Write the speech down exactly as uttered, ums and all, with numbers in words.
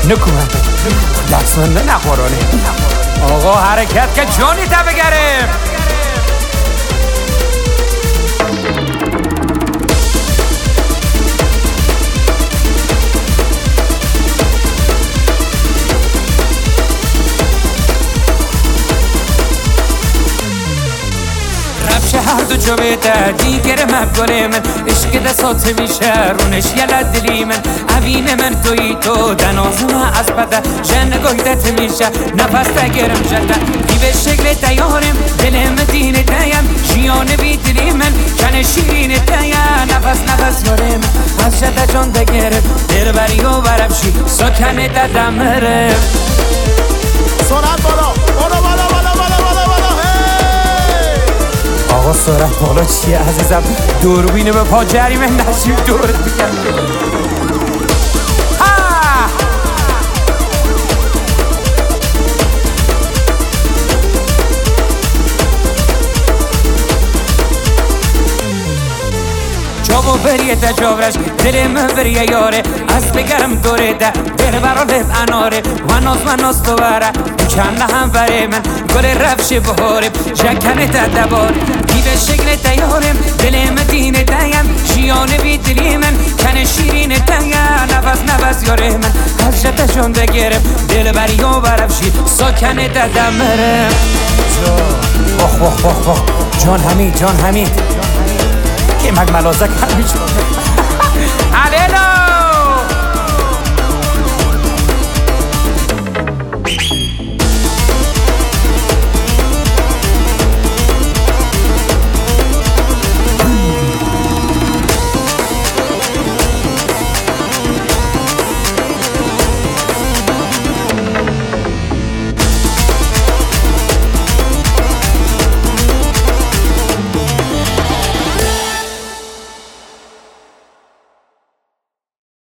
نکومن دست من نخورانه آقا حرکت که جانی تا بگره هر دو جویده دیگر مبگره من عشق دستات میشه رونش یلد دلی من عوین من توی تو دنازم از بده جن گویدت میشه نفس تگرم جده دیو شکل تیارم دلم دین تیم شیان بی دلی من کن شیرین تیم نفس نفس یارم از جده جان دگرم دل بری و برفشی سکنه ددمرم سرعت بالا بالا بالا بالا بالا بالا بالا آقا سرعت بالا چیه عزیزم دوربینه به پا جریمه نشیم دورت بگم جابو بریه تجاورش دلم بریه یاره از بگرم دوره ده دل برا لب اناره و ناز و ناز تو بره چند هم بره من گل رفش بهارم شکنه تا دبار دیو شکل تیارم دلم دین تیم شیانه بی دلی من کن شیرین تیم نفس نفس یاره من از جت جان بگرم دل بری و برفشی ساکنه تا دمرم آخ آخ آخ آخ جان حمید جان حمید که مگ ملازک همیشه